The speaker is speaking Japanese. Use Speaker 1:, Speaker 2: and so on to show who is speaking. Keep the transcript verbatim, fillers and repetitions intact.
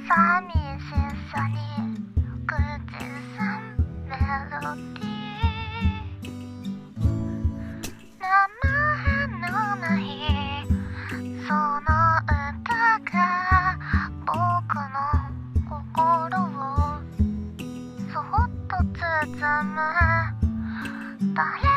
Speaker 1: 寂しさに口ずさむメロディー、名前のないその歌が僕の心をそっと包む。誰